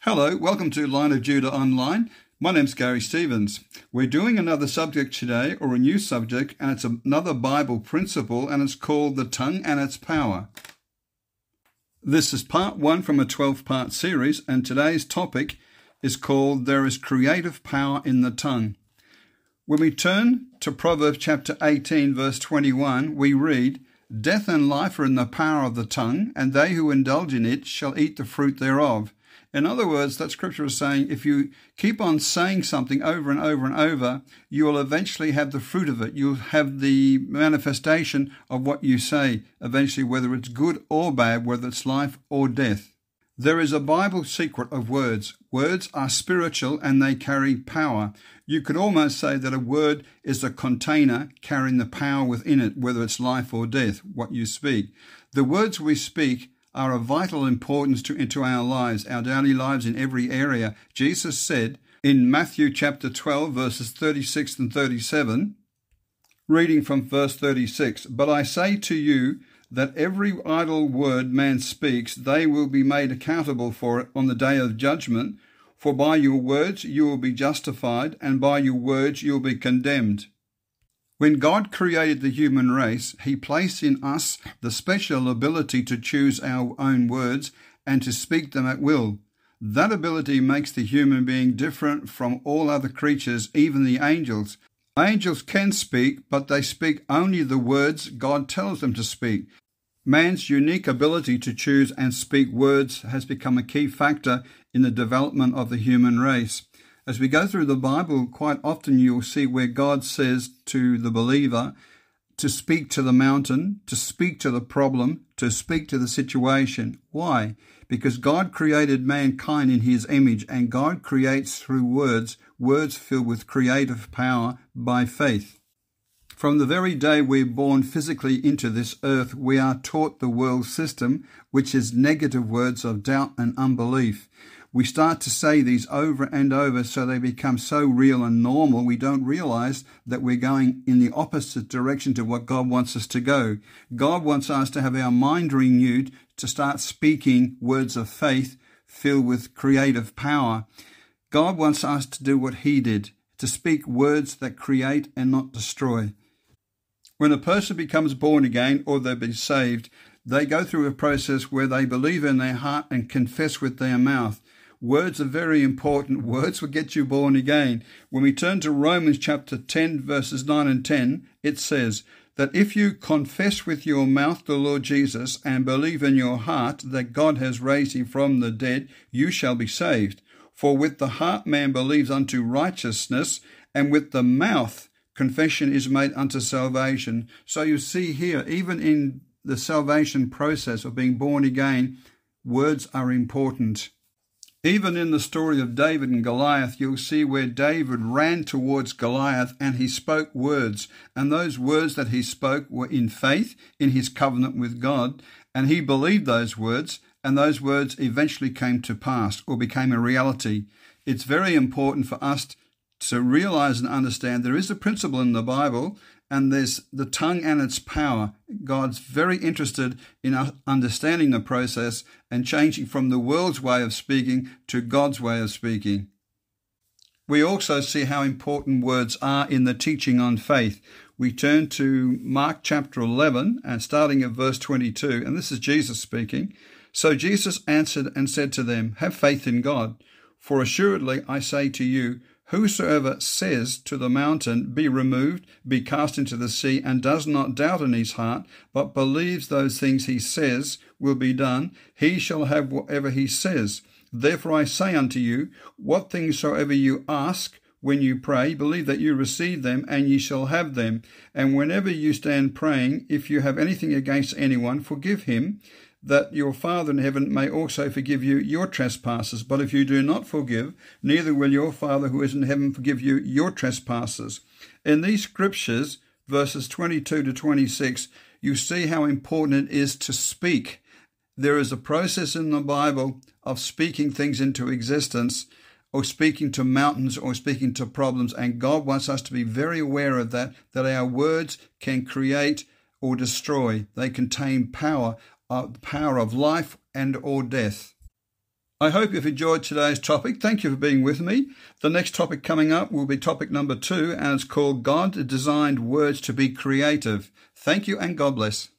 Hello, welcome to Line of Judah Online. My name's Gary Stevens. We're doing another subject today, or a new subject, and it's another Bible principle, and it's called the tongue and its power. This is part 1 from a 12-part series, and today's topic is called There is Creative Power in the Tongue. When we turn to Proverbs chapter 18, verse 21, we read, "Death and life are in the power of the tongue, and they who indulge in it shall eat the fruit thereof." In other words, that scripture is saying if you keep on saying something over and over and over, you will eventually have the fruit of it. You'll have the manifestation of what you say, eventually, whether it's good or bad, whether it's life or death. There is a Bible secret of words. Words are spiritual and they carry power. You could almost say that a word is a container carrying the power within it, whether it's life or death, what you speak. The words we speak are of vital importance into our lives, our daily lives in every area. Jesus said in Matthew chapter 12, verses 36 and 37, reading from verse 36, "But I say to you that every idle word man speaks, they will be made accountable for it on the day of judgment. For by your words you will be justified, and by your words you will be condemned." When God created the human race, he placed in us the special ability to choose our own words and to speak them at will. That ability makes the human being different from all other creatures, even the angels. Angels can speak, but they speak only the words God tells them to speak. Man's unique ability to choose and speak words has become a key factor in the development of the human race. As we go through the Bible, quite often you'll see where God says to the believer to speak to the mountain, to speak to the problem, to speak to the situation. Why? Because God created mankind in his image, and God creates through words, words filled with creative power by faith. From the very day we're born physically into this earth, we are taught the world system, which is negative words of doubt and unbelief. We start to say these over and over so they become so real and normal we don't realize that we're going in the opposite direction to what God wants us to go. God wants us to have our mind renewed, to start speaking words of faith filled with creative power. God wants us to do what he did, to speak words that create and not destroy. When a person becomes born again or they've been saved, they go through a process where they believe in their heart and confess with their mouth. Words are very important. Words will get you born again. When we turn to Romans chapter 10, verses 9 and 10, it says that if you confess with your mouth the Lord Jesus and believe in your heart that God has raised him from the dead, you shall be saved. For with the heart man believes unto righteousness, and with the mouth confession is made unto salvation. So you see here, even in the salvation process of being born again, words are important. Even in the story of David and Goliath, you'll see where David ran towards Goliath and he spoke words. And those words that he spoke were in faith, in his covenant with God. And he believed those words, and those words eventually came to pass or became a reality. It's very important for us to realize and understand there is a principle in the Bible, and there's the tongue and its power. God's very interested in us understanding the process and changing from the world's way of speaking to God's way of speaking. We also see how important words are in the teaching on faith. We turn to Mark chapter 11 and starting at verse 22, and this is Jesus speaking. "So Jesus answered and said to them, Have faith in God, for assuredly I say to you, whosoever says to the mountain, Be removed, be cast into the sea, and does not doubt in his heart, but believes those things he says will be done, he shall have whatever he says. Therefore I say unto you, what things soever you ask when you pray, believe that you receive them, and ye shall have them. And whenever you stand praying, if you have anything against anyone, forgive him, that your Father in heaven may also forgive you your trespasses. But if you do not forgive, neither will your Father who is in heaven forgive you your trespasses." In these scriptures, verses 22 to 26, you see how important it is to speak. There is a process in the Bible of speaking things into existence, or speaking to mountains, or speaking to problems, and God wants us to be very aware of that our words can create or destroy. They contain power of life and or death. I hope you've enjoyed today's topic. Thank you for being with me. The next topic coming up will be topic number 2, and it's called God Designed Words to be Creative. Thank you and God bless.